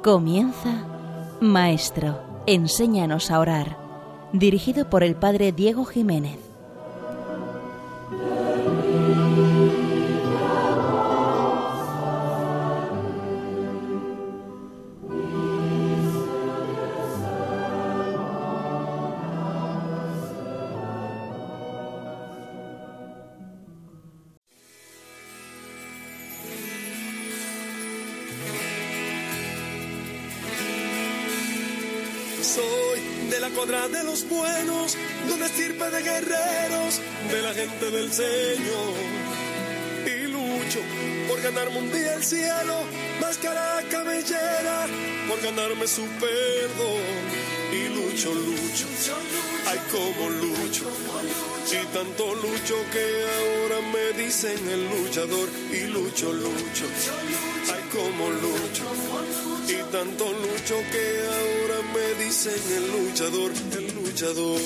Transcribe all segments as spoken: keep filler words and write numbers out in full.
Comienza Maestro, enséñanos a orar, dirigido por el Padre Diego Jiménez. Soy de la cuadra de los buenos, de una estirpe de guerreros, de la gente del Señor. Y lucho por ganarme un día el cielo, máscara cabellera, por ganarme su perdón. Y lucho, lucho, ay como lucho, y tanto lucho que ahora me dicen el luchador. Y lucho, lucho, ay como lucho, y tanto lucho que ahora me dicen el luchador, el luchador.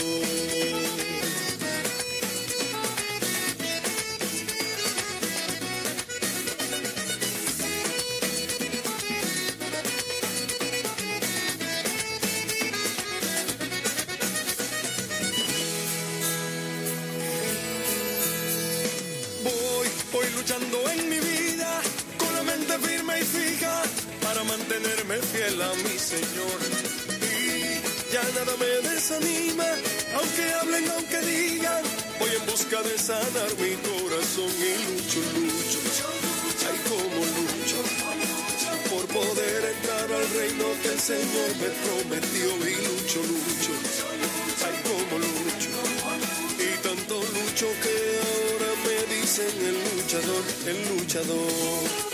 Voy, voy luchando en mi vida, con la mente firme y fija, para mantenerme fiel a mi Señor. Y ya nada me desanima, aunque hablen, aunque digan, voy en busca de sanar mi corazón. Y lucho, lucho, ay como lucho, por poder entrar al reino que el Señor me prometió. Y lucho, lucho, ay como lucho, y tanto lucho que ahora me dicen el luchador, el luchador.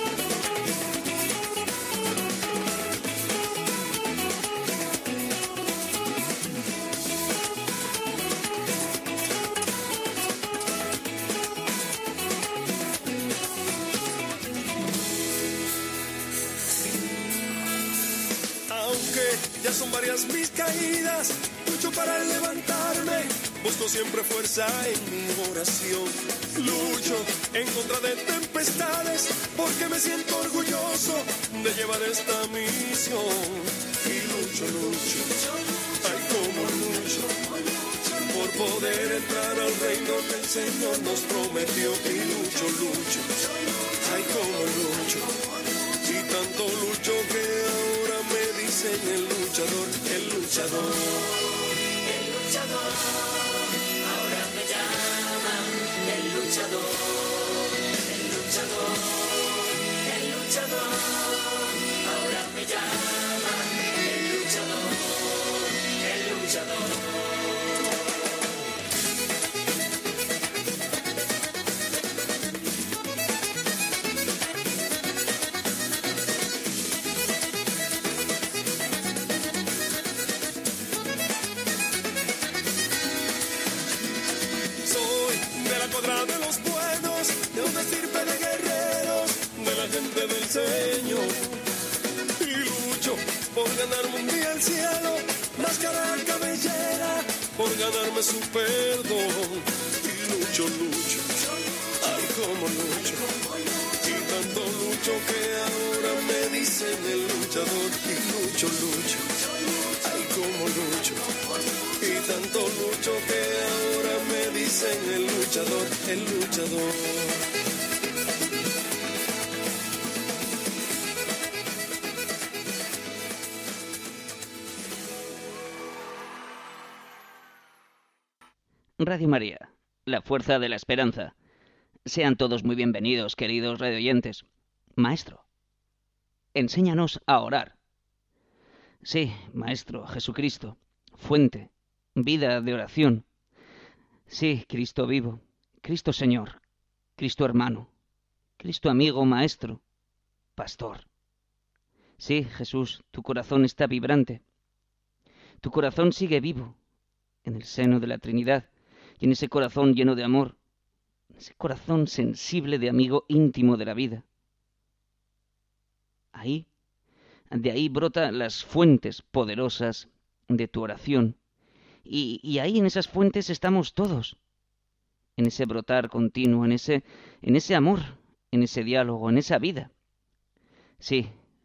Ya son varias mis caídas, lucho para levantarme, busco siempre fuerza en mi oración. Lucho en contra de tempestades, porque me siento orgulloso de llevar esta misión. Y lucho, lucho, ay como lucho, por poder entrar al reino que el Señor nos prometió. Y lucho, lucho, ay como lucho, y tanto lucho que ahora me dicen el luchador, el luchador. El luchador, ahora me llaman el luchador, el luchador, el luchador, ahora me llaman el luchador, el luchador. De los buenos, de una estirpe de guerreros, de la gente del Señor. Y lucho por ganarme un día el cielo, máscara cabellera, por ganarme su perdón. Y lucho, lucho, ay como lucho, y tanto lucho que ahora me dicen el luchador. Y lucho, lucho, ay como lucho, y tanto lucho que ahora me dicen el luchador, el luchador. Radio María, la fuerza de la esperanza. Sean todos muy bienvenidos, queridos radioyentes. Maestro, enséñanos a orar. Sí, Maestro Jesucristo, fuente, vida de oración. Sí, Cristo vivo, Cristo Señor, Cristo hermano, Cristo amigo, Maestro, Pastor. Sí, Jesús, tu corazón está vibrante. Tu corazón sigue vivo en el seno de la Trinidad y en ese corazón lleno de amor, ese corazón sensible de amigo íntimo de la vida. Ahí, de ahí brotan las fuentes poderosas de tu oración. Y, y ahí en esas fuentes estamos todos, en ese brotar continuo, en ese, en ese amor, en ese diálogo, en esa vida. Sí,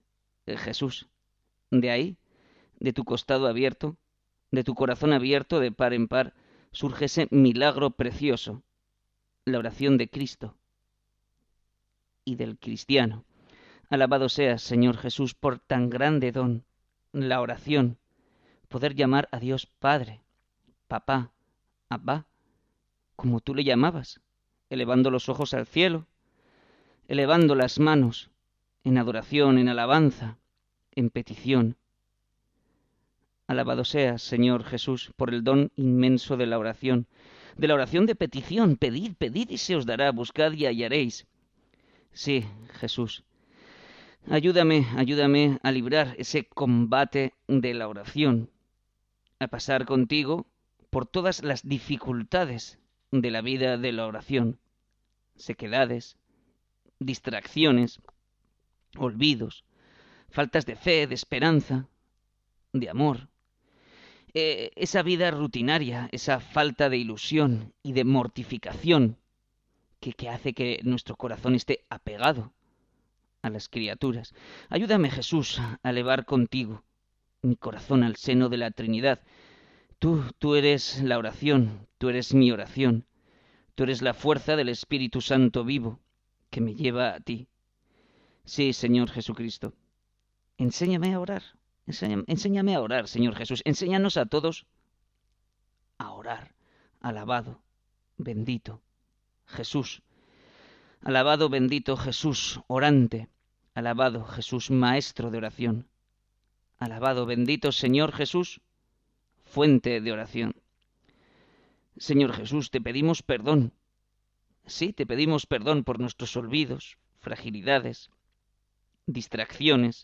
eh, Jesús. De ahí, de tu costado abierto, de tu corazón abierto de par en par, surge ese milagro precioso, la oración de Cristo y del cristiano. Alabado seas, Señor Jesús, por tan grande don, la oración, poder llamar a Dios Padre, Papá, Abba, como tú le llamabas, elevando los ojos al cielo, elevando las manos en adoración, en alabanza, en petición. Alabado seas, Señor Jesús, por el don inmenso de la oración, de la oración de petición. Pedid, pedid y se os dará, buscad y hallaréis. Sí, Jesús, ayúdame, ayúdame a librar ese combate de la oración, a pasar contigo por todas las dificultades de la vida de la oración, sequedades, distracciones, olvidos, faltas de fe, de esperanza, de amor, eh, esa vida rutinaria, esa falta de ilusión y de mortificación que, que hace que nuestro corazón esté apegado a las criaturas. Ayúdame, Jesús, a elevar contigo mi corazón al seno de la Trinidad. Tú, tú eres la oración, tú eres mi oración, tú eres la fuerza del Espíritu Santo vivo que me lleva a ti. Sí, Señor Jesucristo, enséñame a orar, enséñame, enséñame a orar, Señor Jesús, enséñanos a todos a orar. Alabado, bendito Jesús, alabado, bendito Jesús, orante, alabado Jesús, maestro de oración, alabado, bendito Señor Jesús, fuente de oración. Señor Jesús, te pedimos perdón. Sí, te pedimos perdón por nuestros olvidos, fragilidades, distracciones.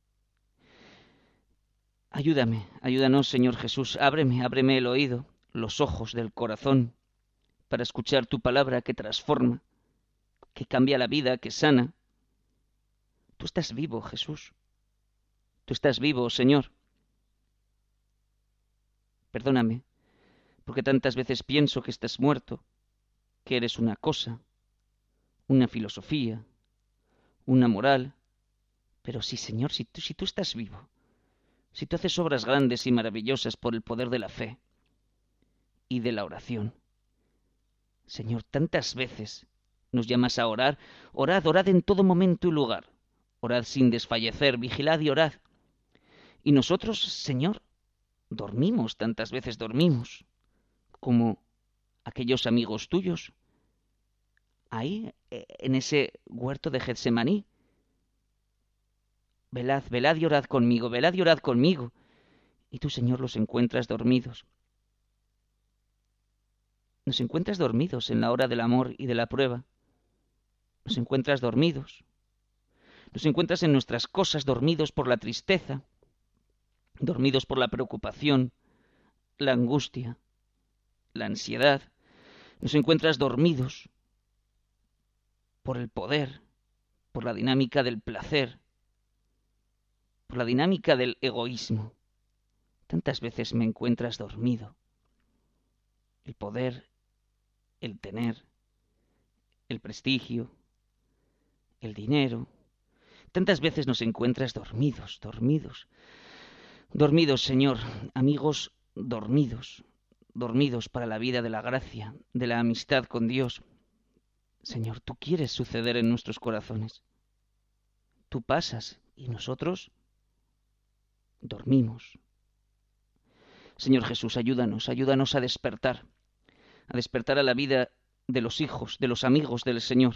Ayúdame, ayúdanos, Señor Jesús, ábreme, ábreme el oído, los ojos del corazón, para escuchar tu palabra que transforma, que cambia la vida, que sana. Tú estás vivo, Jesús. Tú estás vivo, Señor. Perdóname, porque tantas veces pienso que estás muerto, que eres una cosa, una filosofía, una moral. Pero sí, Señor, si tú, si tú estás vivo, si tú haces obras grandes y maravillosas por el poder de la fe y de la oración. Señor, tantas veces nos llamas a orar. Orad, orad en todo momento y lugar. Orad sin desfallecer, vigilad y orad. Y nosotros, Señor, dormimos, tantas veces dormimos, como aquellos amigos tuyos, ahí, en ese huerto de Getsemaní. Velad, velad y orad conmigo, velad y orad conmigo. Y tú, Señor, los encuentras dormidos. Nos encuentras dormidos en la hora del amor y de la prueba. Nos encuentras dormidos. Nos encuentras en nuestras cosas, dormidos por la tristeza, dormidos por la preocupación, la angustia, la ansiedad. Nos encuentras dormidos por el poder, por la dinámica del placer, por la dinámica del egoísmo. Tantas veces me encuentras dormido. El poder, el tener, el prestigio, el dinero. Tantas veces nos encuentras dormidos, dormidos. Dormidos, Señor, amigos dormidos, dormidos para la vida de la gracia, de la amistad con Dios. Señor, tú quieres suceder en nuestros corazones. Tú pasas y nosotros dormimos. Señor Jesús, ayúdanos, ayúdanos a despertar, a despertar a la vida de los hijos, de los amigos del Señor.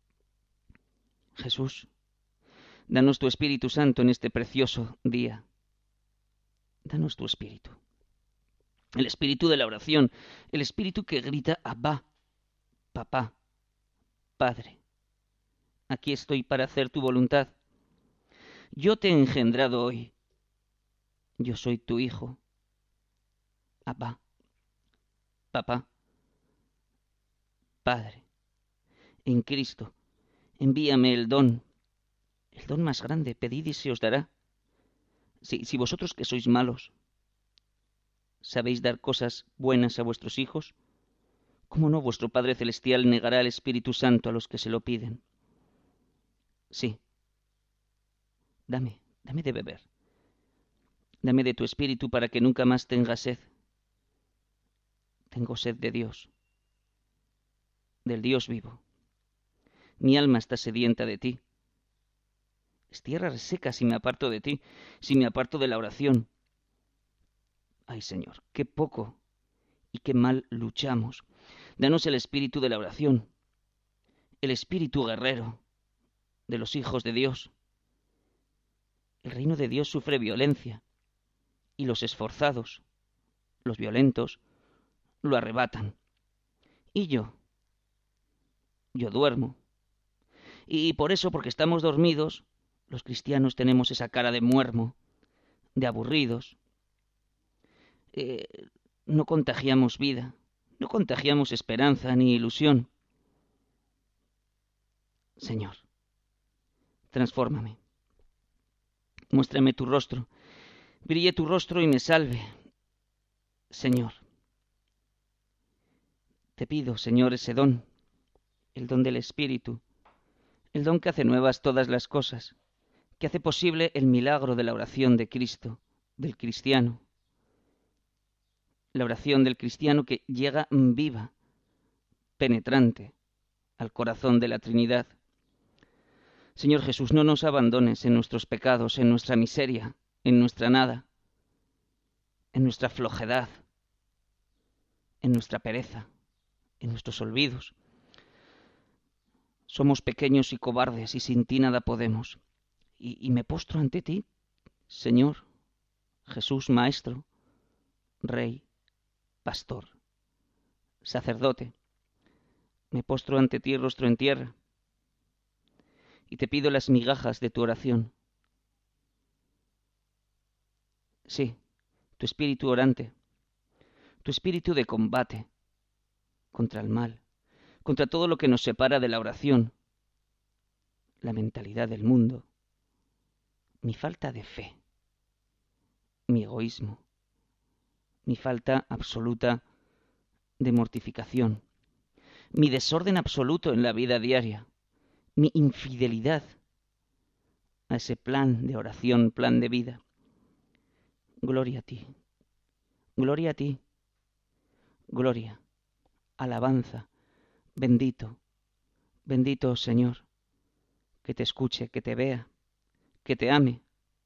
Jesús, danos tu Espíritu Santo en este precioso día. Danos tu Espíritu. El Espíritu de la oración, el Espíritu que grita Abba, Papá, Padre. Aquí estoy para hacer tu voluntad. Yo te he engendrado hoy. Yo soy tu hijo. Abba, Papá, Padre. En Cristo, envíame el don, el don más grande. Pedid y se os dará. Si, si vosotros que sois malos sabéis dar cosas buenas a vuestros hijos, ¿cómo no vuestro Padre Celestial negará el Espíritu Santo a los que se lo piden? Sí. Dame, Dame de beber. Dame de tu espíritu para que nunca más tenga sed. Tengo sed de Dios, del Dios vivo. Mi alma está sedienta de ti. Es tierra reseca si me aparto de ti, si me aparto de la oración. Ay, Señor, qué poco y qué mal luchamos. Danos el espíritu de la oración, el espíritu guerrero de los hijos de Dios. El reino de Dios sufre violencia, y los esforzados, los violentos, lo arrebatan. Y yo, yo duermo. Y por eso, porque estamos dormidos, los cristianos tenemos esa cara de muermo, de aburridos. Eh, no contagiamos vida, no contagiamos esperanza ni ilusión. Señor, transfórmame. Muéstrame tu rostro. Brille tu rostro y me salve. Señor, te pido, Señor, ese don, el don del Espíritu, el don que hace nuevas todas las cosas, que hace posible el milagro de la oración de Cristo, del cristiano. La oración del cristiano que llega viva, penetrante, al corazón de la Trinidad. Señor Jesús, no nos abandones en nuestros pecados, en nuestra miseria, en nuestra nada, en nuestra flojedad, en nuestra pereza, en nuestros olvidos. Somos pequeños y cobardes y sin ti nada podemos. Y, y me postro ante ti, Señor, Jesús, Maestro, Rey, Pastor, Sacerdote. Me postro ante ti rostro en tierra y te pido las migajas de tu oración. Sí, tu espíritu orante, tu espíritu de combate contra el mal, contra todo lo que nos separa de la oración, la mentalidad del mundo, mi falta de fe, mi egoísmo, mi falta absoluta de mortificación, mi desorden absoluto en la vida diaria, mi infidelidad a ese plan de oración, plan de vida. Gloria a ti, gloria a ti, gloria, alabanza, bendito, bendito Señor, que te escuche, que te vea, que te ame.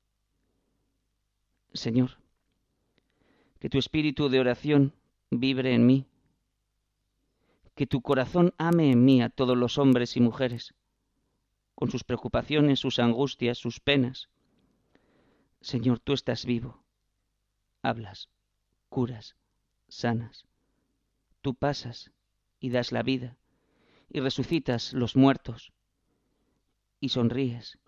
Señor, que tu espíritu de oración vibre en mí, que tu corazón ame en mí a todos los hombres y mujeres, con sus preocupaciones, sus angustias, sus penas. Señor, tú estás vivo, hablas, curas, sanas. Tú pasas y das la vida, y resucitas los muertos, y sonríes.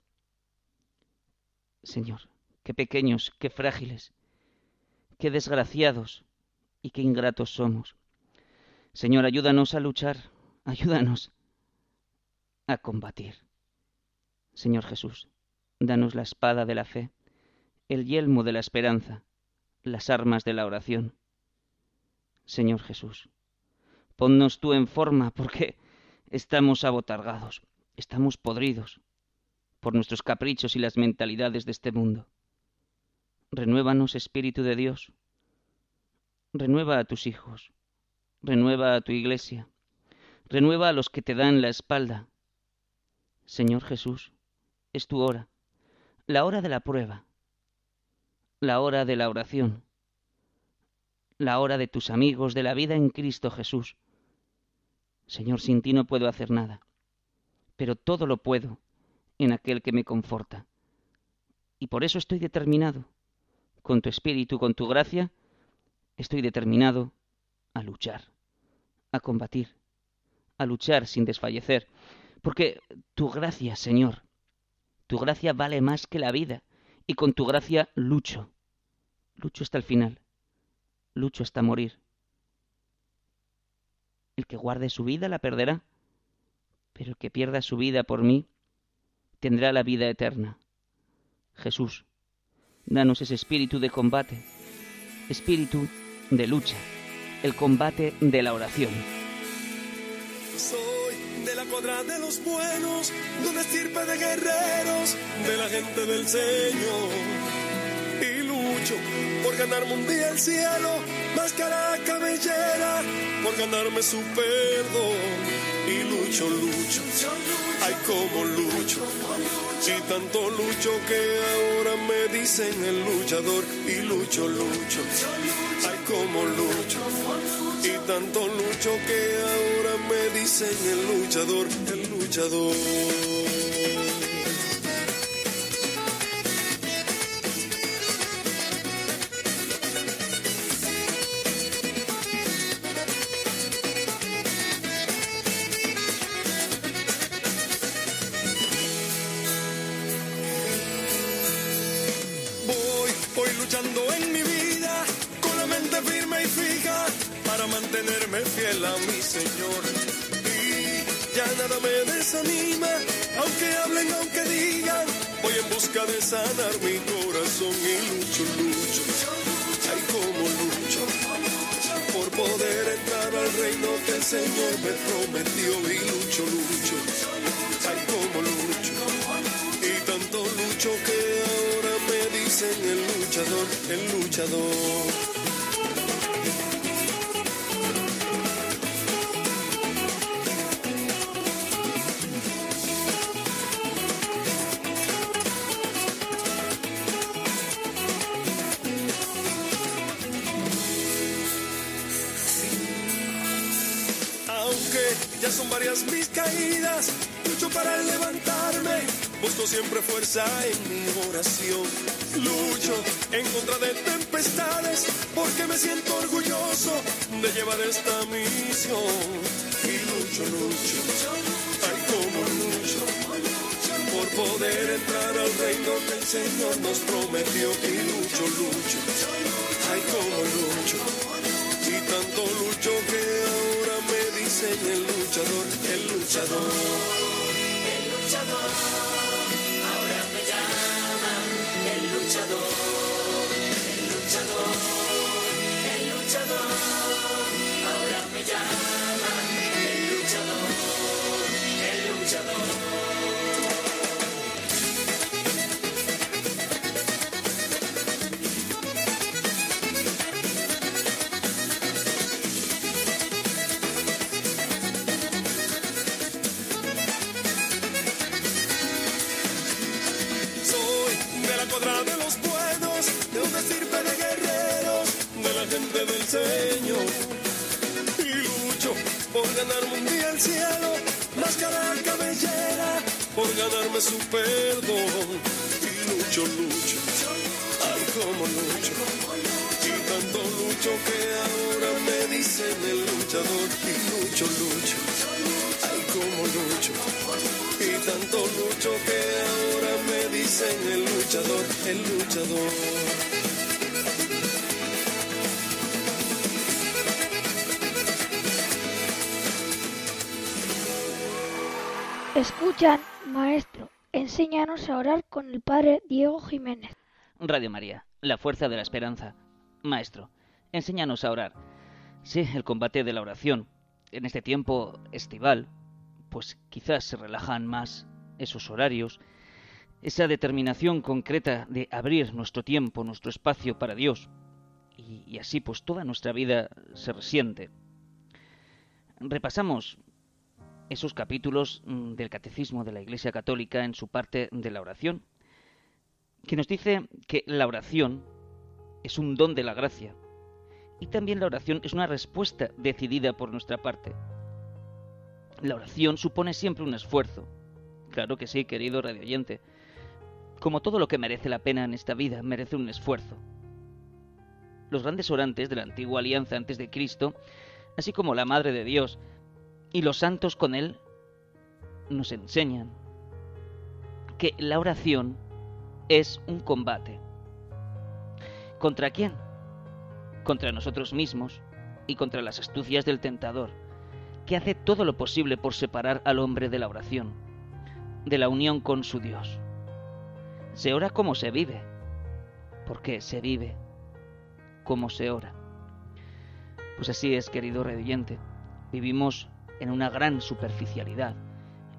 Señor, qué pequeños, qué frágiles, qué desgraciados y qué ingratos somos. Señor, ayúdanos a luchar, ayúdanos a combatir. Señor Jesús, danos la espada de la fe, el yelmo de la esperanza, las armas de la oración. Señor Jesús, ponnos tú en forma porque estamos abotargados, estamos podridos por nuestros caprichos y las mentalidades de este mundo. Renuévanos, Espíritu de Dios, renueva a tus hijos, renueva a tu iglesia, renueva a los que te dan la espalda. Señor Jesús, es tu hora, la hora de la prueba, la hora de la oración, la hora de tus amigos, de la vida en Cristo Jesús. Señor, sin ti no puedo hacer nada, pero todo lo puedo en aquel que me conforta. Y por eso estoy determinado, con tu espíritu, con tu gracia, estoy determinado a luchar, a combatir, a luchar sin desfallecer, porque tu gracia, Señor, tu gracia vale más que la vida, y con tu gracia lucho, lucho hasta el final, lucho hasta morir. El que guarde su vida la perderá, pero el que pierda su vida por mí tendrá la vida eterna. Jesús, danos ese espíritu de combate, espíritu de lucha, el combate de la oración. Soy de la cuadra de los buenos, de una estirpe de guerreros, de la gente del Señor. Y lucho por ganarme un día el cielo, máscara cabellera, por ganarme su perdón. Y lucho, lucho, ay como lucho, y tanto lucho que ahora me dicen el luchador. Y lucho, lucho, ay como lucho, y tanto lucho que ahora me dicen el luchador, el luchador. En mi vida, con la mente firme y fija, para mantenerme fiel a mi Señor. Y ya nada me desanima, aunque hablen, aunque digan, voy en busca de sanar mi corazón. Y lucho, lucho, ay como lucho, por poder entrar al reino que el Señor me prometió. Y lucho, lucho, ay como lucho, y tanto lucho que ahora me dicen el luchador, el luchador. Aunque ya son varias mis caídas, lucho para levantarme, busco siempre fuerza en mi oración. Lucho en contra de tempestades, porque me siento orgulloso de llevar esta misión. Y lucho, lucho, ay como lucho, por poder entrar al reino que el Señor nos prometió. Y lucho, lucho, ay como lucho, y tanto lucho que ahora me dicen el luchador, el luchador, el luchador, ahora me llaman el luchador, el luchador, el luchador, ahora me llaman el luchador, el luchador. De los buenos, de una estirpe de guerreros, de la gente del Señor. Y lucho por ganarme un día el cielo, máscara cabellera, por ganarme su perdón. Y lucho, lucho, ay como lucho, y tanto lucho que ahora me dicen el luchador. Y lucho, lucho, ay como lucho, y tanto lucho que ahora me dicen el luchador, el luchador. Escuchan, maestro, enséñanos a orar con el padre Diego Jiménez. Radio María, la fuerza de la esperanza. Maestro, enséñanos a orar. Sí, el combate de la oración. En este tiempo estival, pues quizás se relajan más esos horarios, esa determinación concreta de abrir nuestro tiempo, nuestro espacio para Dios, y, y así pues toda nuestra vida se resiente. Repasamos esos capítulos del Catecismo de la Iglesia Católica en su parte de la oración, que nos dice que la oración es un don de la gracia, y también la oración es una respuesta decidida por nuestra parte. La oración supone siempre un esfuerzo. Claro que sí, querido radioyente. Como todo lo que merece la pena en esta vida, merece un esfuerzo. Los grandes orantes de la antigua alianza antes de Cristo, así como la Madre de Dios y los santos con él, nos enseñan que la oración es un combate. ¿Contra quién? Contra nosotros mismos y contra las astucias del tentador, que hace todo lo posible por separar al hombre de la oración, de la unión con su Dios. Se ora como se vive, porque se vive como se ora. Pues así es, querido redoyente, vivimos en una gran superficialidad,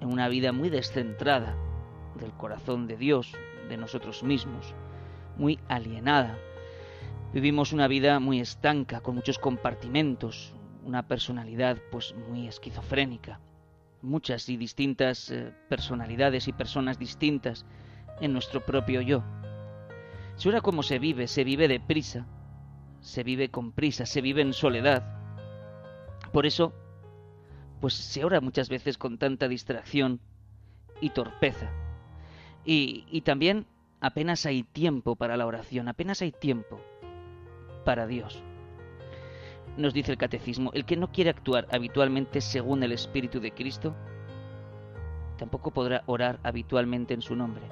en una vida muy descentrada del corazón de Dios, de nosotros mismos, muy alienada. Vivimos una vida muy estanca, con muchos compartimentos, una personalidad pues muy esquizofrénica, muchas y distintas eh, personalidades y personas distintas en nuestro propio yo. Si ahora cómo se vive, se vive deprisa, se vive con prisa, se vive en soledad. Por eso, pues se ora muchas veces con tanta distracción y torpeza. Y, y también apenas hay tiempo para la oración, apenas hay tiempo para Dios. Nos dice el Catecismo, el que no quiere actuar habitualmente según el Espíritu de Cristo, tampoco podrá orar habitualmente en su nombre.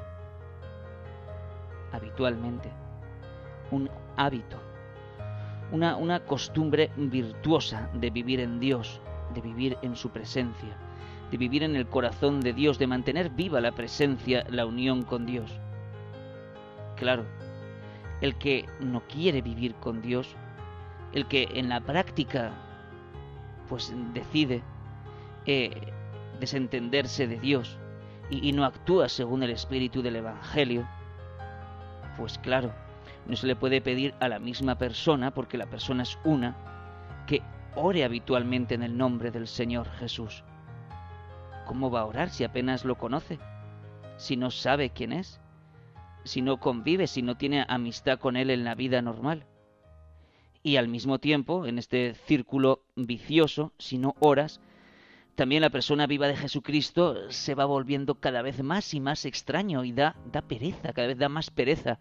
Habitualmente. Un hábito. Una, una costumbre virtuosa de vivir en Dios, de vivir en su presencia, de vivir en el corazón de Dios, de mantener viva la presencia, la unión con Dios. Claro, el que no quiere vivir con Dios, el que en la práctica pues decide eh, desentenderse de Dios y, y no actúa según el espíritu del Evangelio, pues claro, no se le puede pedir a la misma persona, porque la persona es una, que ore habitualmente en el nombre del Señor Jesús. ¿Cómo va a orar si apenas lo conoce? Si no sabe quién es, si no convive, si no tiene amistad con Él en la vida normal. Y al mismo tiempo, en este círculo vicioso, si no oras, también la persona viva de Jesucristo se va volviendo cada vez más y más extraño y da, da pereza, cada vez da más pereza.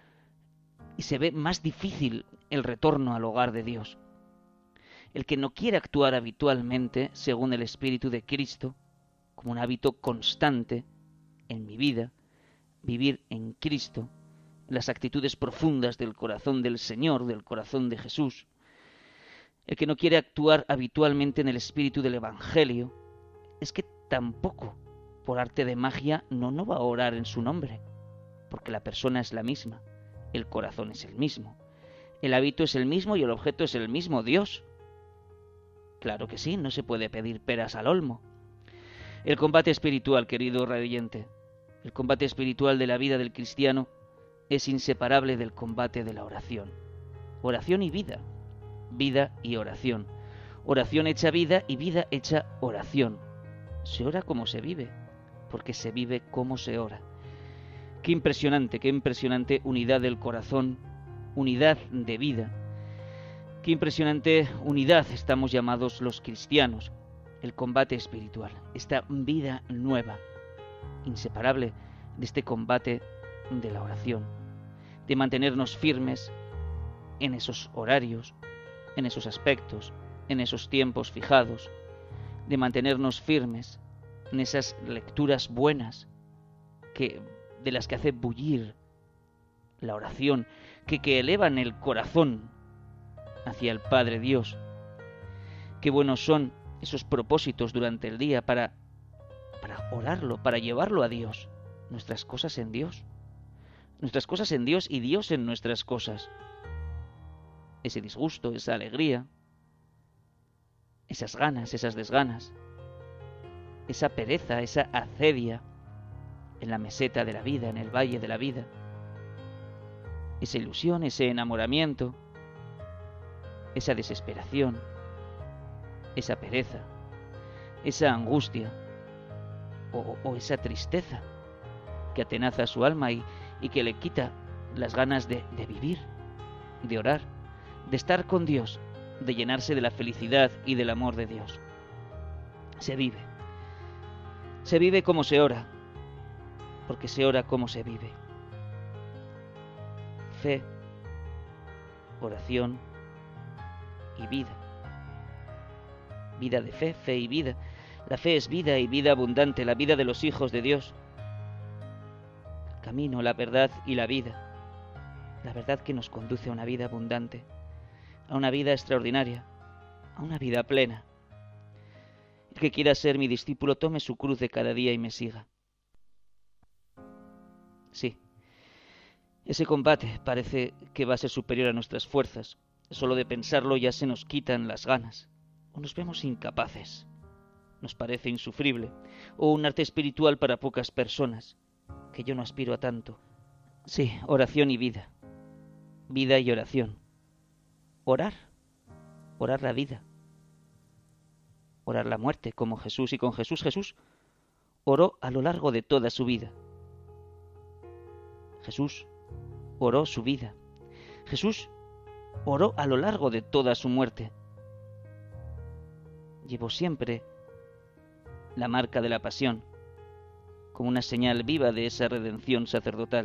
Y se ve más difícil el retorno al hogar de Dios. El que no quiere actuar habitualmente según el Espíritu de Cristo, como un hábito constante en mi vida, vivir en Cristo, las actitudes profundas del corazón del Señor, del corazón de Jesús. El que no quiere actuar habitualmente en el espíritu del Evangelio, es que tampoco, por arte de magia, no, no va a orar en su nombre, porque la persona es la misma, el corazón es el mismo, el hábito es el mismo y el objeto es el mismo, Dios. Claro que sí, no se puede pedir peras al olmo. El combate espiritual, querido radioyente, el combate espiritual de la vida del cristiano es inseparable del combate de la oración. Oración y vida, vida y oración. Oración hecha vida y vida hecha oración. Se ora como se vive, porque se vive como se ora. Qué impresionante, qué impresionante unidad del corazón, unidad de vida. Qué impresionante unidad estamos llamados los cristianos. El combate espiritual, esta vida nueva, inseparable de este combate de la oración, de mantenernos firmes en esos horarios, en esos aspectos, en esos tiempos fijados, de mantenernos firmes en esas lecturas buenas que, de las que hace bullir la oración, que, que elevan el corazón hacia el Padre Dios. Qué buenos son esos propósitos durante el día para, para orarlo, para llevarlo a Dios, nuestras cosas en Dios, nuestras cosas en Dios y Dios en nuestras cosas. Ese disgusto, esa alegría, esas ganas, esas desganas, esa pereza, esa acedia en la meseta de la vida, en el valle de la vida, esa ilusión, ese enamoramiento, esa desesperación, esa pereza, esa angustia o, o esa tristeza que atenaza su alma y, y que le quita las ganas de, de vivir, de orar, de estar con Dios, de llenarse de la felicidad y del amor de Dios. Se vive. Se vive como se ora, porque se ora como se vive. Fe, oración y vida. Vida de fe, fe y vida. La fe es vida y vida abundante, la vida de los hijos de Dios. El camino, la verdad y la vida. La verdad que nos conduce a una vida abundante, a una vida extraordinaria, a una vida plena. El que quiera ser mi discípulo, tome su cruz de cada día y me siga. Sí, ese combate parece que va a ser superior a nuestras fuerzas. Solo de pensarlo ya se nos quitan las ganas, o nos vemos incapaces. nos parece insufrible, o un arte espiritual para pocas personas, que yo no aspiro a tanto. Sí, oración y vida, vida y oración. Orar, orar la vida, orar la muerte, como Jesús, y con Jesús, Jesús oró a lo largo de toda su vida. Jesús oró su vida. Jesús oró a lo largo de toda su muerte. Llevó siempre la marca de la pasión, como una señal viva de esa redención sacerdotal.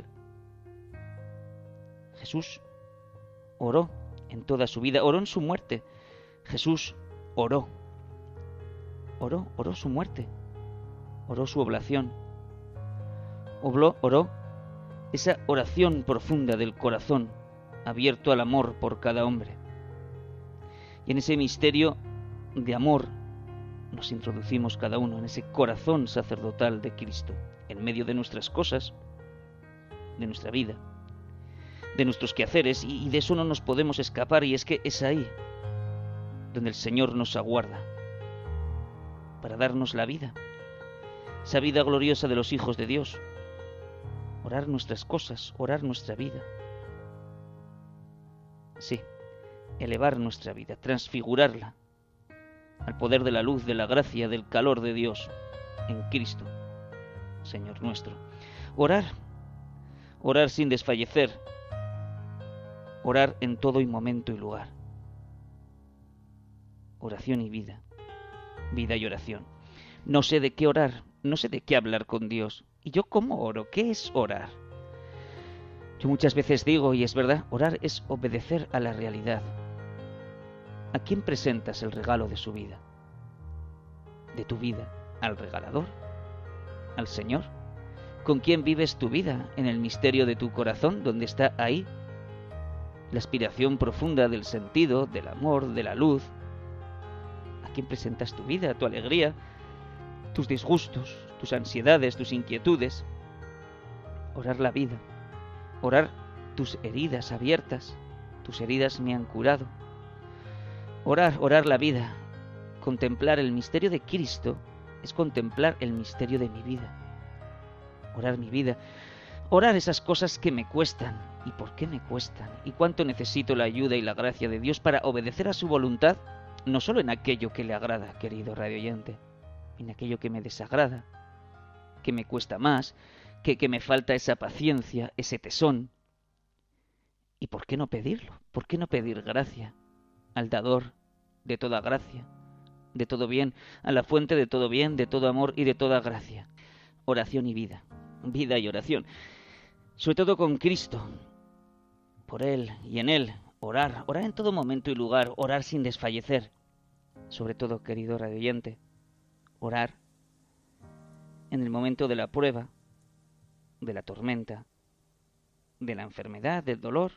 Jesús oró en toda su vida, oró en su muerte. Jesús oró, oró, oró su muerte, oró su oblación, oró, oró esa oración profunda del corazón, abierto al amor por cada hombre. Y en ese misterio de amor nos introducimos cada uno, en ese corazón sacerdotal de Cristo, en medio de nuestras cosas, de nuestra vida, de nuestros quehaceres, y de eso no nos podemos escapar, y es que es ahí donde el Señor nos aguarda para darnos la vida, esa vida gloriosa de los hijos de Dios. Orar nuestras cosas, orar nuestra vida. Sí, elevar nuestra vida, transfigurarla al poder de la luz, de la gracia, del calor de Dios en Cristo, Señor nuestro. Orar, orar sin desfallecer, orar en todo y momento y lugar. Oración y vida, vida y oración. No sé de qué orar, no sé de qué hablar con Dios. ¿Y yo cómo oro? ¿Qué es orar? Yo muchas veces digo, y es verdad, orar es obedecer a la realidad. ¿A quién presentas el regalo de su vida? ¿De tu vida al regalador? ¿Al Señor? ¿Con quién vives tu vida? ¿En el misterio de tu corazón, donde está ahí la aspiración profunda del sentido, del amor, de la luz? ¿A quién presentas tu vida, tu alegría, tus disgustos, tus ansiedades, tus inquietudes? Orar la vida, orar tus heridas abiertas, tus heridas me han curado. Orar, orar la vida, contemplar el misterio de Cristo es contemplar el misterio de mi vida. Orar mi vida, orar esas cosas que me cuestan. ¿Y por qué me cuestan? ¿Y cuánto necesito la ayuda y la gracia de Dios para obedecer a su voluntad? No solo en aquello que le agrada, querido radioyente, en aquello que me desagrada, que me cuesta más, que, que me falta esa paciencia, ese tesón. ¿Y por qué no pedirlo? ¿Por qué no pedir gracia al dador de toda gracia, de todo bien, a la fuente de todo bien, de todo amor y de toda gracia? Oración y vida, vida y oración, sobre todo con Cristo, por Él y en Él. Orar, orar en todo momento y lugar, orar sin desfallecer. Sobre todo, querido radioyente, orar en el momento de la prueba, de la tormenta, de la enfermedad, del dolor,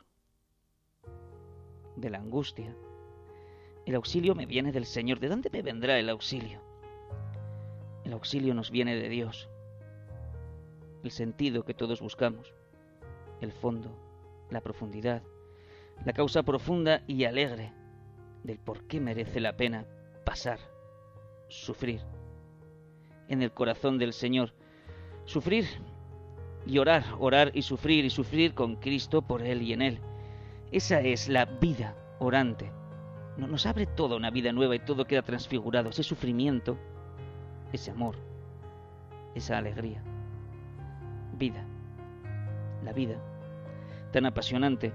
de la angustia. El auxilio me viene del Señor. ¿De dónde me vendrá el auxilio? El auxilio nos viene de Dios. El sentido que todos buscamos, el fondo, la profundidad, la causa profunda y alegre del por qué merece la pena pasar, sufrir. En el corazón del Señor, sufrir y orar, orar y sufrir y sufrir con Cristo, por Él y en Él. Esa es la vida orante. Nos abre toda una vida nueva y todo queda transfigurado. Ese sufrimiento, ese amor, esa alegría. Vida, la vida, tan apasionante,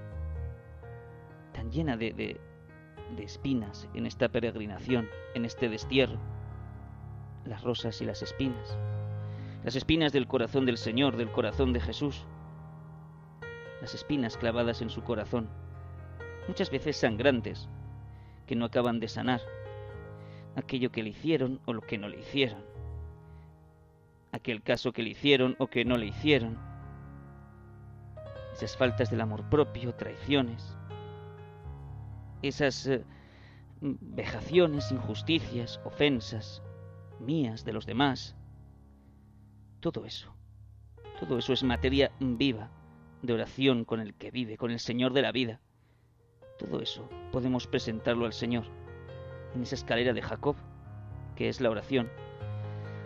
tan llena de, de, de espinas en esta peregrinación, en este destierro. Las rosas y las espinas. Las espinas del corazón del Señor, del corazón de Jesús. Las espinas clavadas en su corazón, muchas veces sangrantes, que no acaban de sanar aquello que le hicieron o lo que no le hicieron, aquel caso que le hicieron o que no le hicieron, esas faltas del amor propio, traiciones, esas eh, vejaciones, injusticias, ofensas mías, de los demás. Todo eso, todo eso es materia viva de oración con el que vive, con el Señor de la vida. Todo eso podemos presentarlo al Señor en esa escalera de Jacob, que es la oración,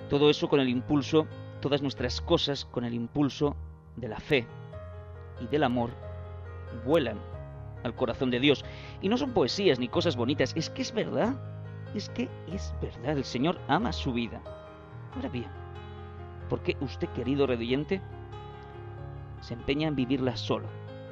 Todo eso con el impulso, todas nuestras cosas con el impulso de la fe y del amor vuelan al corazón de Dios. Y no son poesías ni cosas bonitas, es que es verdad, es que es verdad, el Señor ama su vida. Ahora bien, ¿por qué usted, querido reduyente, se empeña en vivirla solo?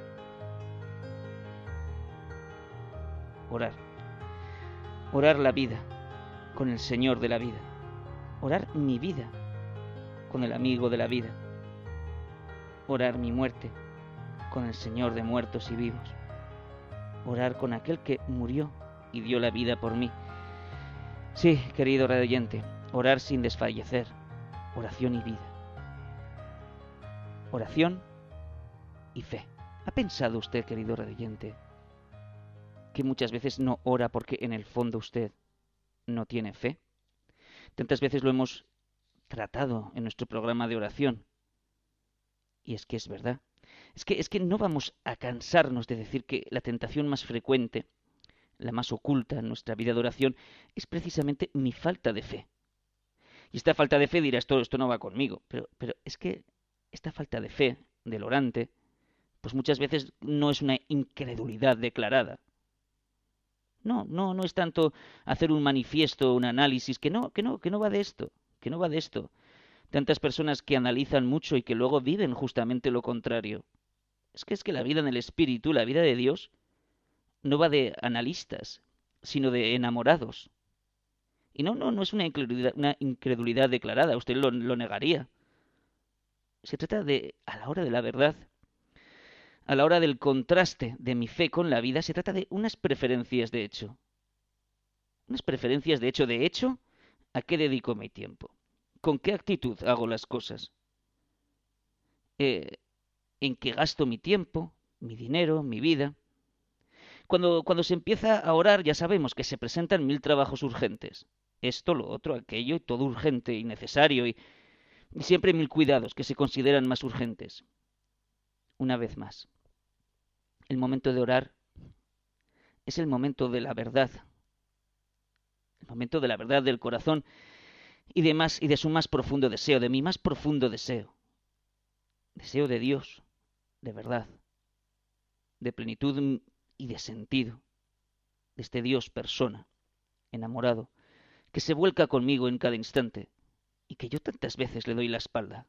Orar. Orar la vida con el Señor de la vida. Orar mi vida con el amigo de la vida. Orar mi muerte con el Señor de muertos y vivos. Orar con aquel que murió y dio la vida por mí. Sí, querido reduyente, orar sin desfallecer. Oración y vida. Oración y fe. ¿Ha pensado usted, querido reduyente, que muchas veces no ora porque en el fondo usted no tiene fe? Tantas veces lo hemos tratado en nuestro programa de oración. Y es que es verdad. Es que, es que no vamos a cansarnos de decir que la tentación más frecuente, la más oculta en nuestra vida de oración, es precisamente mi falta de fe. Y esta falta de fe dirá, esto, esto no va conmigo. Pero, pero es que esta falta de fe del orante, pues muchas veces no es una incredulidad declarada. No, no, no es tanto hacer un manifiesto, un análisis, que no, que no, que no va de esto, que no va de esto. Tantas personas que analizan mucho y que luego viven justamente lo contrario. Es que es que la vida en el Espíritu, la vida de Dios, no va de analistas, sino de enamorados. Y no, no, no es una incredulidad, una incredulidad declarada, usted lo, lo negaría. Se trata de, a la hora de la verdad, a la hora del contraste de mi fe con la vida, se trata de unas preferencias de hecho. Unas preferencias de hecho. De hecho, ¿a qué dedico mi tiempo? ¿Con qué actitud hago las cosas? Eh, ¿En qué gasto mi tiempo, mi dinero, mi vida? Cuando, cuando se empieza a orar ya sabemos que se presentan mil trabajos urgentes. Esto, lo otro, aquello, y todo urgente y necesario, y, y siempre mil cuidados que se consideran más urgentes. Una vez más, el momento de orar es el momento de la verdad, el momento de la verdad del corazón y de, más, y de su más profundo deseo, de mi más profundo deseo, deseo de Dios, de verdad, de plenitud y de sentido, de este Dios persona, enamorado, que se vuelca conmigo en cada instante y que yo tantas veces le doy la espalda.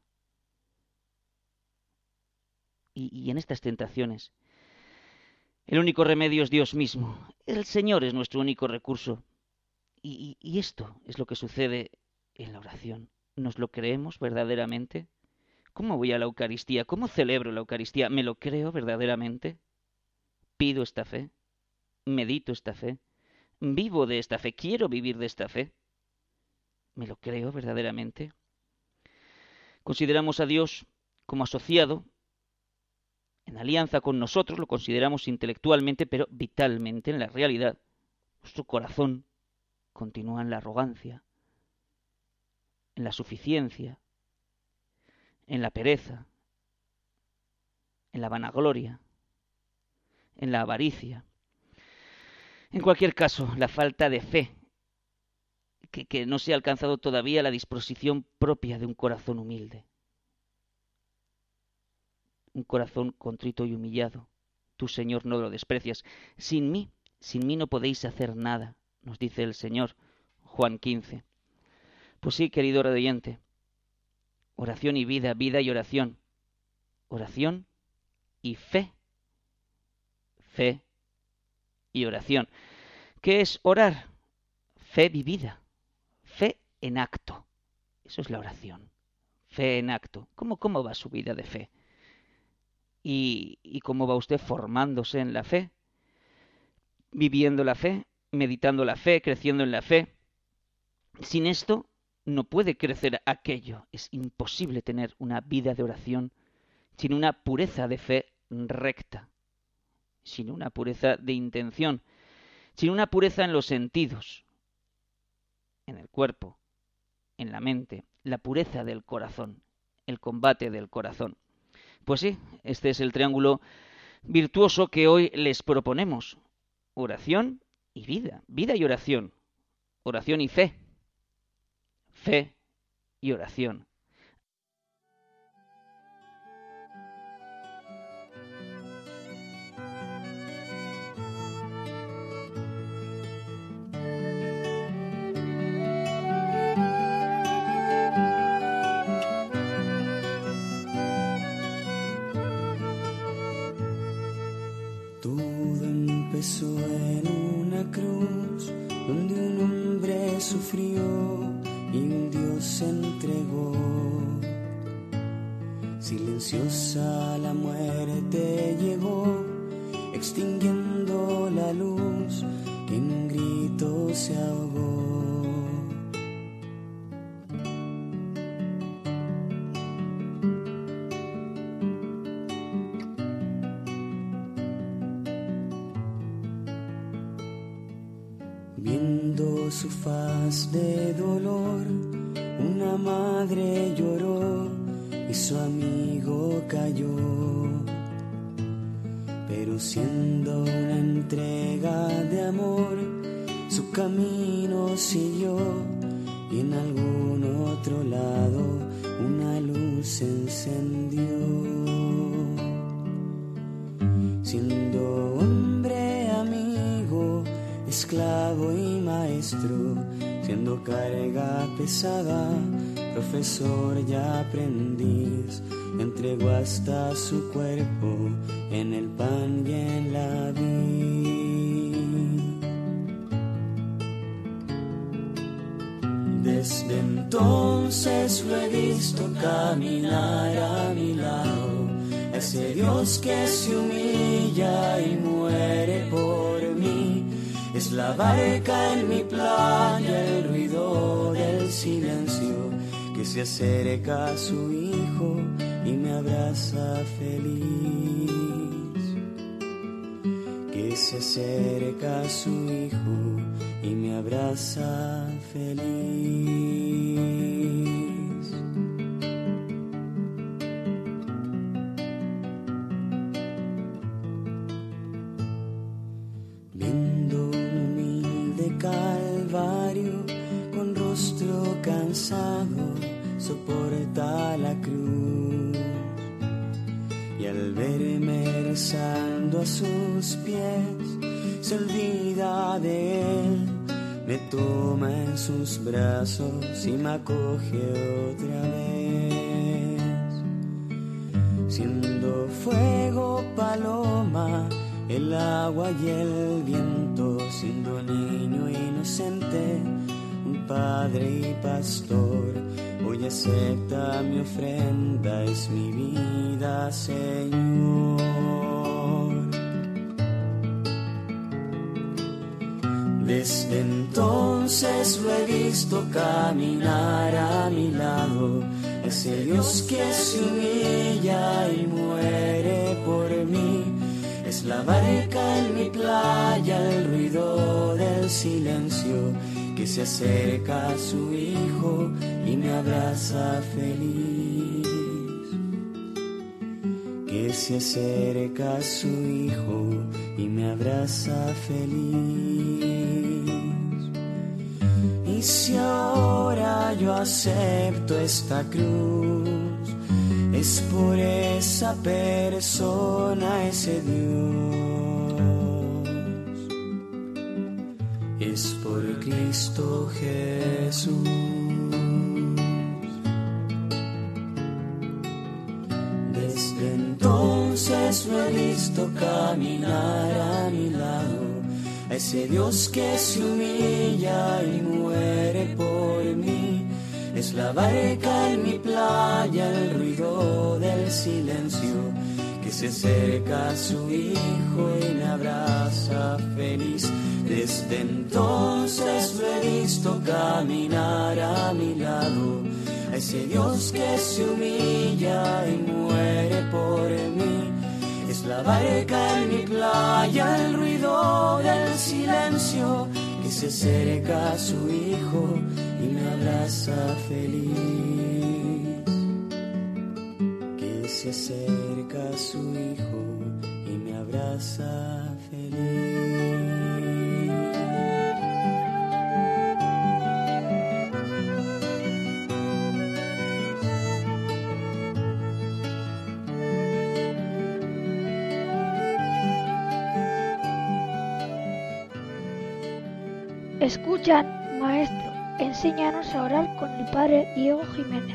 Y, y en estas tentaciones, el único remedio es Dios mismo. El Señor es nuestro único recurso. Y, y, y esto es lo que sucede en la oración. ¿Nos lo creemos verdaderamente? ¿Cómo voy a la Eucaristía? ¿Cómo celebro la Eucaristía? ¿Me lo creo verdaderamente? ¿Pido esta fe? ¿Medito esta fe? ¿Vivo de esta fe? ¿Quiero vivir de esta fe? ¿Me lo creo verdaderamente? Consideramos a Dios como asociado, en alianza con nosotros, lo consideramos intelectualmente, pero vitalmente, en la realidad, nuestro corazón continúa en la arrogancia, en la suficiencia, en la pereza, en la vanagloria, en la avaricia. En cualquier caso, la falta de fe, que, que no se ha alcanzado todavía la disposición propia de un corazón humilde. Un corazón contrito y humillado. Tú, Señor, no lo desprecias. Sin mí, sin mí no podéis hacer nada, nos dice el Señor, Juan quince. Pues sí, querido reduyente, oración y vida, vida y oración. Oración y fe. Fe y oración. ¿Qué es orar? Fe vivida. Fe en acto. Eso es la oración. Fe en acto. ¿Cómo, cómo va su vida de fe? ¿Y, y cómo va usted formándose en la fe? Viviendo la fe, meditando la fe, creciendo en la fe. Sin esto no puede crecer aquello. Es imposible tener una vida de oración sin una pureza de fe recta, sin una pureza de intención, sin una pureza en los sentidos, en el cuerpo, en la mente, la pureza del corazón, el combate del corazón. Pues sí, este es el triángulo virtuoso que hoy les proponemos. Oración y vida, vida y oración, oración y fe, fe y oración. Todo empezó en una cruz donde un hombre sufrió y un Dios se entregó. Silenciosa la muerte llegó, extinguiendo la luz que en un grito se ahogó. Viendo su faz de dolor, una madre lloró y su amigo cayó. Pero siendo una entrega de amor, su camino siguió y en algún otro lado una luz se encendió. Siendo hombre, amigo, esclavo y maestro, siendo carga pesada, profesor y aprendiz, entregó hasta su cuerpo en el pan y en la vid. Desde entonces lo he visto caminar a mi lado, ese Dios que se humilla y muere por mí. Es la barca en mi playa, el ruido del silencio, que se acerca a su hijo y me abraza feliz. Que se acerca a su hijo y me abraza feliz. Calvario, con rostro cansado, soporta la cruz. Y al verme rezando a sus pies, se olvida de él, me toma en sus brazos y me acoge otra vez. Siendo fuego, paloma, el agua y el viento, siendo niño inocente, un padre y pastor, hoy acepta mi ofrenda, es mi vida, Señor. Desde entonces lo he visto caminar a mi lado, ese Dios que se humilla y muere por mí. Es la barca en mi playa, el ruido del silencio, que se acerca a su hijo y me abraza feliz. Que se acerca a su hijo y me abraza feliz. Y si ahora yo acepto esta cruz, es por esa persona, ese Dios, es por Cristo Jesús. Desde entonces lo he visto caminar a mi lado, a ese Dios que se humilla y muere por mí. Es la barca en mi playa, el ruido del silencio, que se acerca a su hijo y me abraza feliz. Desde entonces lo he visto caminar a mi lado, a ese Dios que se humilla y muere por mí. Es la barca en mi playa, el ruido del silencio, que se acerca a su hijo y me abraza feliz. Que se acerca a su hijo y me abraza feliz. Escuchan, maestro, enséñanos a orar con el Padre Diego Jiménez.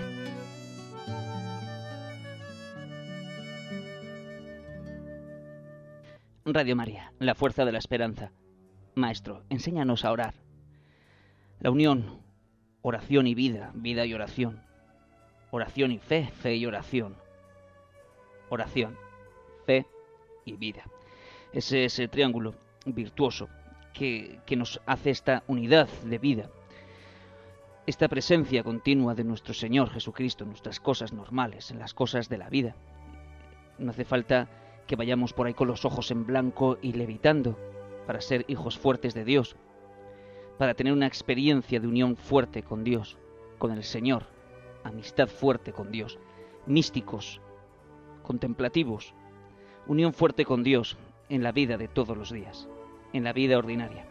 Radio María, la fuerza de la esperanza. Maestro, enséñanos a orar. La unión, oración y vida, vida y oración. Oración y fe, fe y oración. Oración, fe y vida. Ese es el triángulo virtuoso que, que nos hace esta unidad de vida. Esta presencia continua de nuestro Señor Jesucristo en nuestras cosas normales, en las cosas de la vida. No hace falta que vayamos por ahí con los ojos en blanco y levitando para ser hijos fuertes de Dios, para tener una experiencia de unión fuerte con Dios, con el Señor, amistad fuerte con Dios, místicos, contemplativos, unión fuerte con Dios en la vida de todos los días, en la vida ordinaria.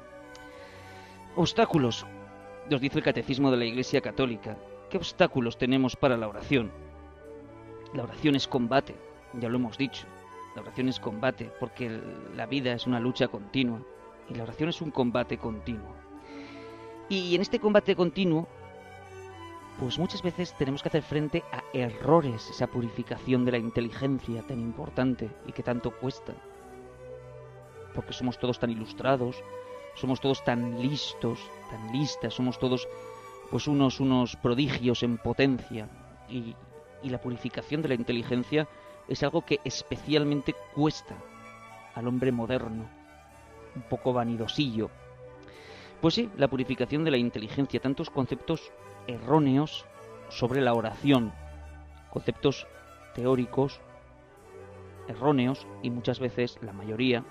Obstáculos, nos dice el Catecismo de la Iglesia Católica. ¿Qué obstáculos tenemos para la oración? La oración es combate, ya lo hemos dicho. La oración es combate, porque la vida es una lucha continua, y la oración es un combate continuo. Y en este combate continuo, pues muchas veces tenemos que hacer frente a errores, esa purificación de la inteligencia tan importante y que tanto cuesta. Porque somos todos tan ilustrados, somos todos tan listos, tan listas, somos todos pues unos, unos prodigios en potencia, y, y la purificación de la inteligencia es algo que especialmente cuesta al hombre moderno, un poco vanidosillo. Pues sí, la purificación de la inteligencia, tantos conceptos erróneos sobre la oración, conceptos teóricos erróneos, y muchas veces, la mayoría,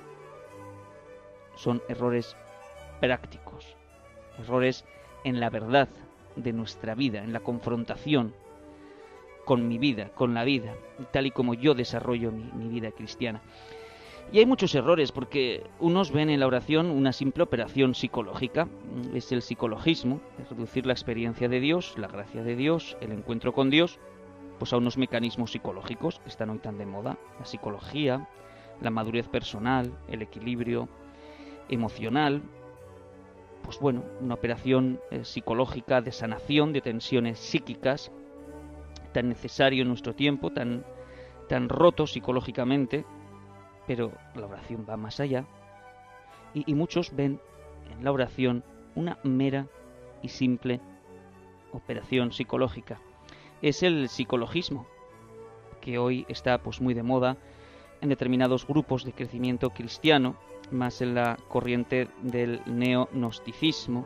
son errores prácticos, errores en la verdad de nuestra vida, en la confrontación con mi vida, con la vida, tal y como yo desarrollo mi, mi vida cristiana. Y hay muchos errores, porque unos ven en la oración una simple operación psicológica. Es el psicologismo, es reducir la experiencia de Dios, la gracia de Dios, el encuentro con Dios, pues a unos mecanismos psicológicos que están hoy tan de moda: la psicología, la madurez personal, el equilibrio emocional. Pues bueno, una operación eh, psicológica de sanación de tensiones psíquicas, tan necesario en nuestro tiempo, tan, tan roto psicológicamente. Pero la oración va más allá, y, y muchos ven en la oración una mera y simple operación psicológica. Es el psicologismo, que hoy está pues muy de moda en determinados grupos de crecimiento cristiano, más en la corriente del neognosticismo.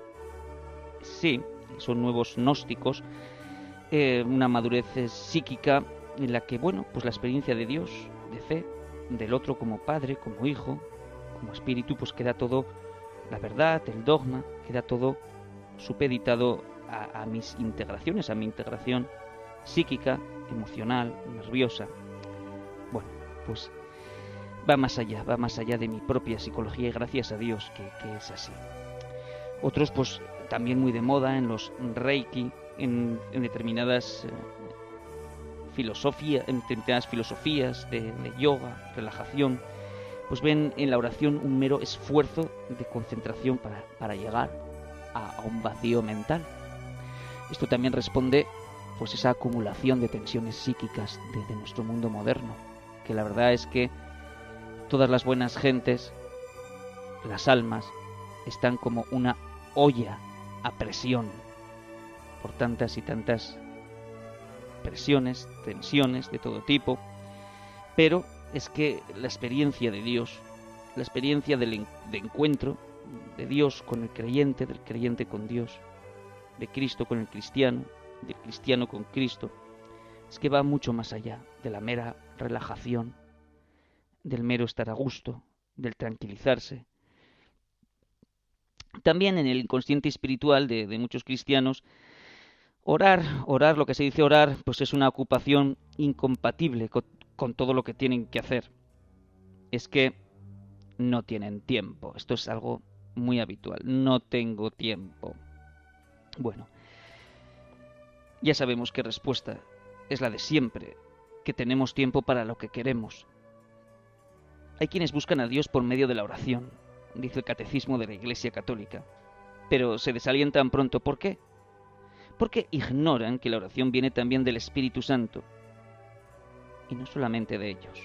Sí, son nuevos gnósticos, eh, una madurez psíquica en la que, bueno, pues la experiencia de Dios, de fe, del otro como padre, como hijo, como espíritu, pues queda todo, la verdad, el dogma, queda todo supeditado a, a mis integraciones, a mi integración psíquica, emocional, nerviosa. Bueno, pues va más allá, va más allá de mi propia psicología, y gracias a Dios que, que es así. Otros, pues también muy de moda en los Reiki, en, en determinadas eh, filosofía, en determinadas filosofías de, de yoga, relajación, pues ven en la oración un mero esfuerzo de concentración para, para llegar a, a un vacío mental. Esto también responde pues esa acumulación de tensiones psíquicas de, de nuestro mundo moderno, que la verdad es que todas las buenas gentes, las almas, están como una olla a presión por tantas y tantas presiones, tensiones de todo tipo. Pero es que la experiencia de Dios, la experiencia del en, de encuentro de Dios con el creyente, del creyente con Dios, de Cristo con el cristiano, del cristiano con Cristo, es que va mucho más allá de la mera relajación, del mero estar a gusto, del tranquilizarse. También en el inconsciente espiritual de, de muchos cristianos, Orar, orar, lo que se dice orar, pues es una ocupación incompatible con, con todo lo que tienen que hacer. Es que no tienen tiempo. Esto es algo muy habitual. No tengo tiempo. Bueno, ya sabemos qué respuesta es la de siempre, que tenemos tiempo para lo que queremos. Hay quienes buscan a Dios por medio de la oración, dice el Catecismo de la Iglesia Católica. pero se desalientan pronto. ¿Por qué? Porque ignoran que la oración viene también del Espíritu Santo, y no solamente de ellos.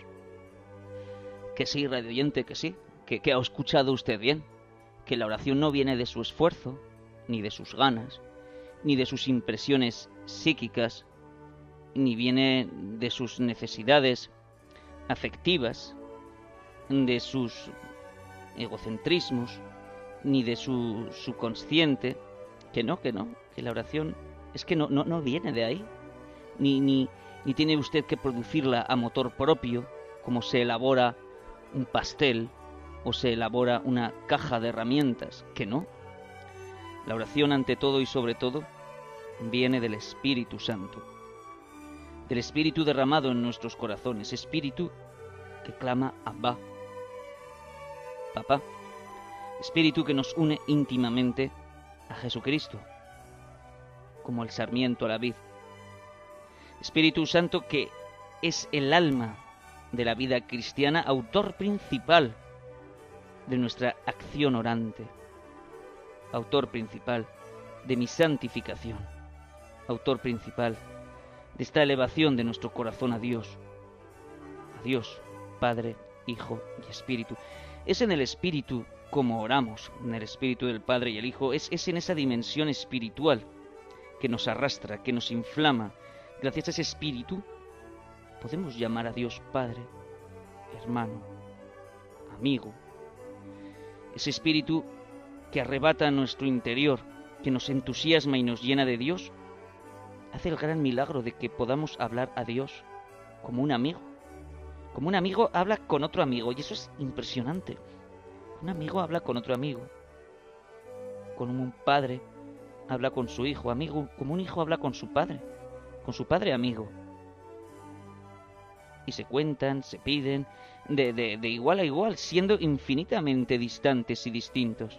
Que sí, radio oyente, que sí, que, que ha escuchado usted bien, que la oración no viene de su esfuerzo, ni de sus ganas, ni de sus impresiones psíquicas, ni viene de sus necesidades afectivas, de sus egocentrismos, ni de su subconsciente. Que no, que no, que la oración es que no, no, no viene de ahí, ni, ni, ni tiene usted que producirla a motor propio, como se elabora un pastel o se elabora una caja de herramientas. Que no. La oración, ante todo y sobre todo, viene del Espíritu Santo, del Espíritu derramado en nuestros corazones, Espíritu que clama Abba, Papá, Espíritu que nos une íntimamente a Jesucristo, como el sarmiento a la vid. Espíritu Santo que es el alma de la vida cristiana, autor principal de nuestra acción orante, autor principal de mi santificación, autor principal de esta elevación de nuestro corazón a Dios, a Dios, Padre, Hijo y Espíritu. Es en el Espíritu como oramos, en el Espíritu del Padre y el Hijo, es, es en esa dimensión espiritual que nos arrastra, que nos inflama. Gracias a ese Espíritu podemos llamar a Dios Padre, hermano, amigo. Ese Espíritu que arrebata nuestro interior, que nos entusiasma y nos llena de Dios, hace el gran milagro de que podamos hablar a Dios como un amigo. Como un amigo habla con otro amigo, y eso es impresionante. Un amigo habla con otro amigo. Como un padre habla con su hijo amigo, como un hijo habla con su padre, con su padre amigo. Y se cuentan, se piden, de, de, de igual a igual, siendo infinitamente distantes y distintos.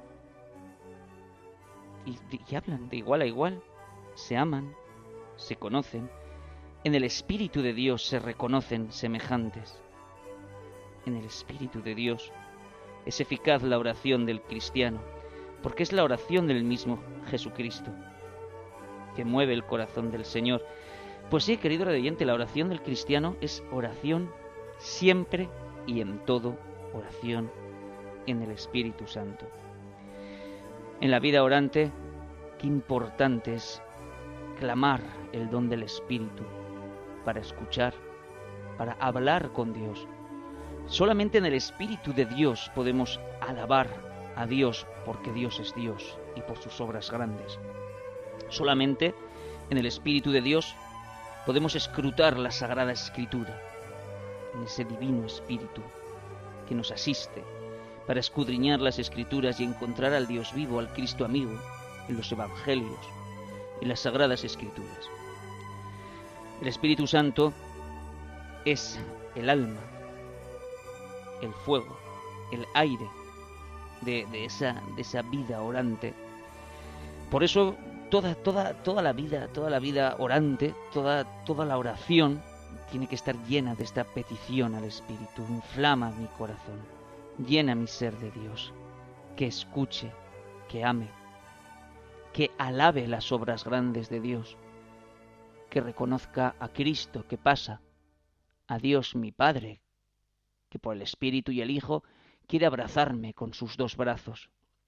Y, y hablan de igual a igual, se aman, se conocen. En el Espíritu de Dios se reconocen semejantes. En el Espíritu de Dios es eficaz la oración del cristiano, porque es la oración del mismo Jesucristo que mueve el corazón del Señor. Pues sí, querido oyente, la oración del cristiano es oración siempre y en todo, oración en el Espíritu Santo. En la vida orante, qué importante es clamar el don del Espíritu para escuchar, para hablar con Dios. Solamente en el Espíritu de Dios podemos alabar a Dios, porque Dios es Dios y por sus obras grandes. Solamente en el Espíritu de Dios podemos escrutar la Sagrada Escritura, en ese divino Espíritu que nos asiste para escudriñar las Escrituras y encontrar al Dios vivo, al Cristo amigo, en los Evangelios, en las Sagradas Escrituras. El Espíritu Santo es el alma, el fuego, el aire de, de, esa, de esa vida orante. Por eso toda, toda, toda la vida, toda la vida orante, toda, toda la oración tiene que estar llena de esta petición al Espíritu. Inflama mi corazón, llena mi ser de Dios, que escuche, que ame, que alabe las obras grandes de Dios, que reconozca a Cristo que pasa, a Dios mi Padre, que por el Espíritu y el Hijo quiere abrazarme con sus dos brazos.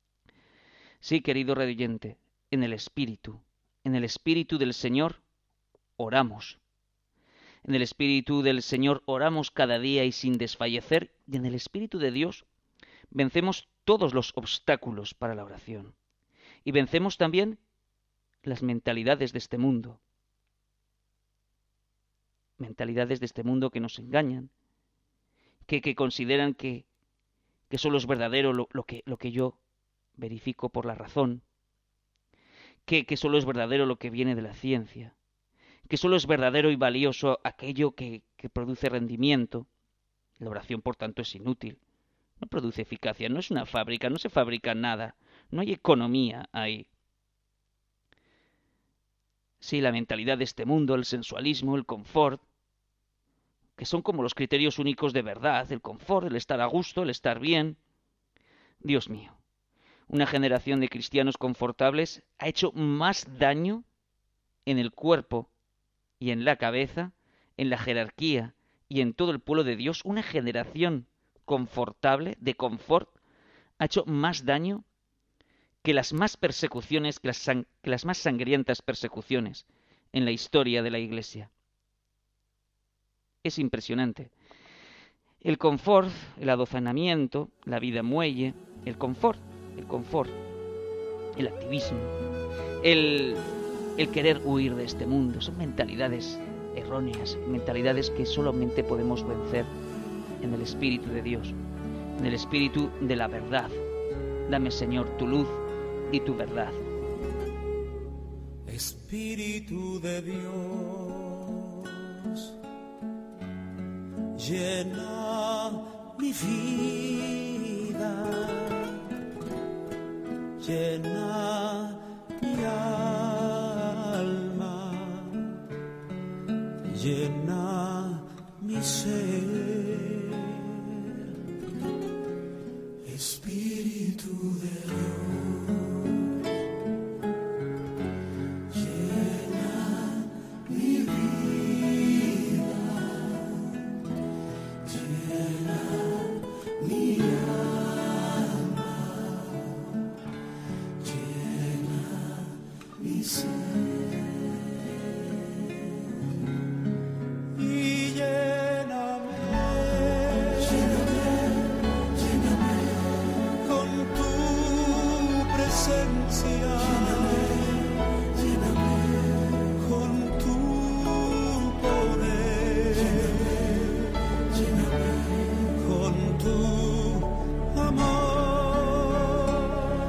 Sí, querido redoyente, en el Espíritu, en el Espíritu del Señor, oramos. En el Espíritu del Señor oramos cada día y sin desfallecer, y en el Espíritu de Dios vencemos todos los obstáculos para la oración. Y vencemos también las mentalidades de este mundo. Mentalidades de este mundo que nos engañan, que, que consideran que, que solo es verdadero lo, lo, que, lo que yo verifico por la razón, que, que solo es verdadero lo que viene de la ciencia, que solo es verdadero y valioso aquello que, que produce rendimiento. La oración, por tanto, es inútil, no produce eficacia, no es una fábrica, no se fabrica nada, no hay economía ahí. Sí, la mentalidad de este mundo, el sensualismo, el confort, que son como los criterios únicos de verdad, el confort, el estar a gusto, el estar bien. Dios mío, una generación de cristianos confortables, ha hecho más daño en el cuerpo y en la cabeza, en la jerarquía y en todo el pueblo de Dios. Una generación confortable, de confort, ha hecho más daño que las más persecuciones, que las, sang- que las más sangrientas persecuciones en la historia de la Iglesia. Es impresionante. El confort, el adoctrinamiento, la vida muelle, el confort, el confort, el activismo, el, el querer huir de este mundo, son mentalidades erróneas, mentalidades que solamente podemos vencer en el Espíritu de Dios, en el Espíritu de la verdad. Dame, Señor, tu luz y tu verdad. Espíritu de Dios, llena mi vida, llena mi alma, llena mi ser. Espíritu de Dios, llena mi vida, llena mi alma, llena mi ser. Y lléname, lléname, lléname con tu presencia, lléname, lléname con tu poder, lléname, lléname con tu amor.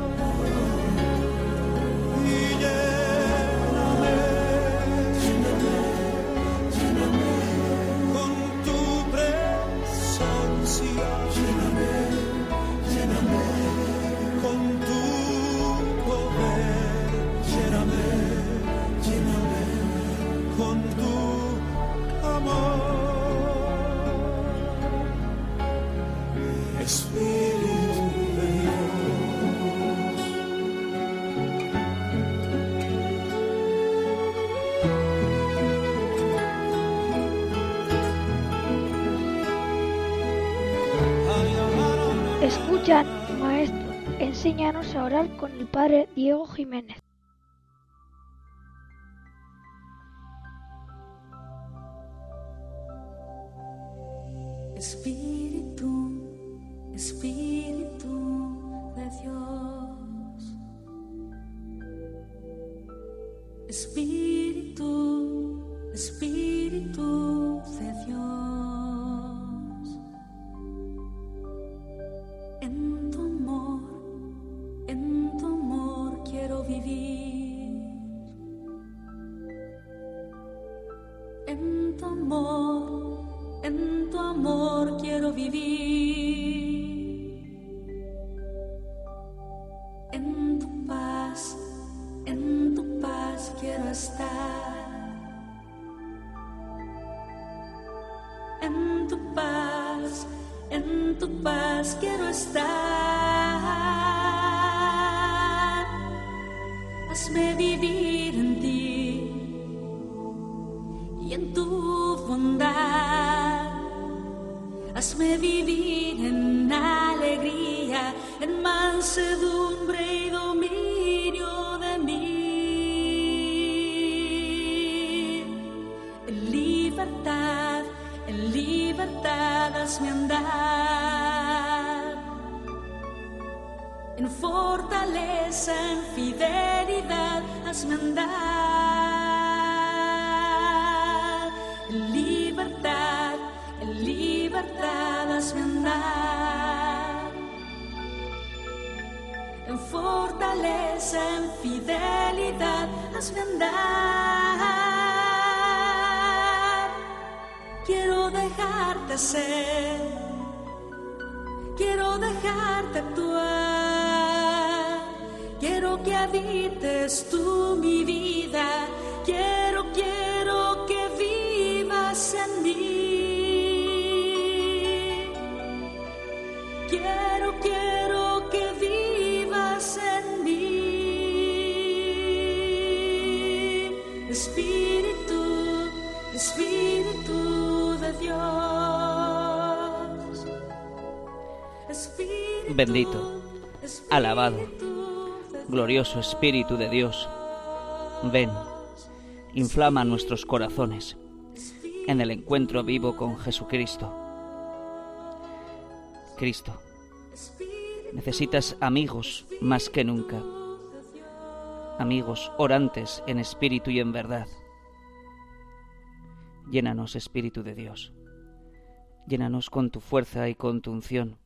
Y lléname, lléname, lléname con tu presencia, lléname, lléname con tu poder, lléname, lléname con tu amor. Espíritu de Dios. Escuchan, maestro, enséñanos a orar con el padre Diego Jiménez. Espíritu, Espíritu de Dios. Espíritu, Espíritu de Dios. En tu amor, en tu amor quiero vivir. En tu amor, en tu amor quiero vivir. En tu paz, en tu paz quiero estar. En tu paz, en tu paz quiero estar. Hazme vivir en ti y en tu bondad. Hazme vivir en alegría, en mansedumbre y dominio de mí. En libertad, en libertad hazme andar. En fortaleza, en fidelidad hazme andar. En libertad, en libertad hazme andar. En fortaleza, en fidelidad hazme andar. Quiero dejarte ser, quiero dejarte actuar. Quiero que habites tú mi vida. Quiero, quiero que vivas en mí. Quiero, quiero que vivas bendito, alabado, glorioso Espíritu de Dios, ven, inflama nuestros corazones en el encuentro vivo con Jesucristo. Cristo, necesitas amigos más que nunca, amigos orantes en espíritu y en verdad. Llénanos, Espíritu de Dios, llénanos con tu fuerza y con tu unción.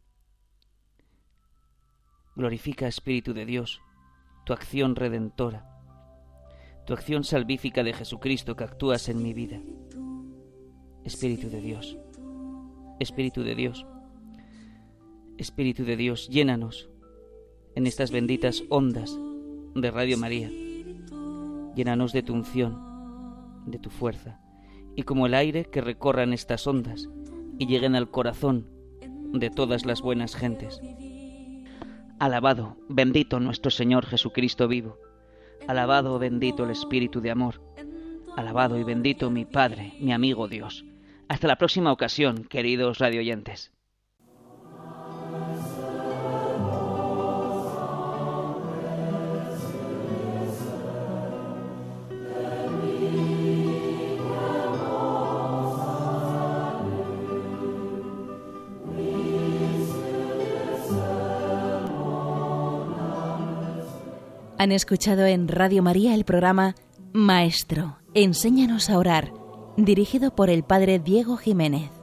Glorifica, Espíritu de Dios, tu acción redentora, tu acción salvífica de Jesucristo que actúas en mi vida. Espíritu de Dios, Espíritu de Dios, Espíritu de Dios, llénanos en estas benditas ondas de Radio María. Llénanos de tu unción, de tu fuerza, y como el aire que recorran estas ondas y lleguen al corazón de todas las buenas gentes. Alabado, bendito nuestro Señor Jesucristo vivo. Alabado, bendito el Espíritu de amor. Alabado y bendito mi Padre, mi amigo Dios. Hasta la próxima ocasión, queridos radioyentes. Han escuchado en Radio María el programa Maestro, enséñanos a orar, dirigido por el Padre Diego Jiménez.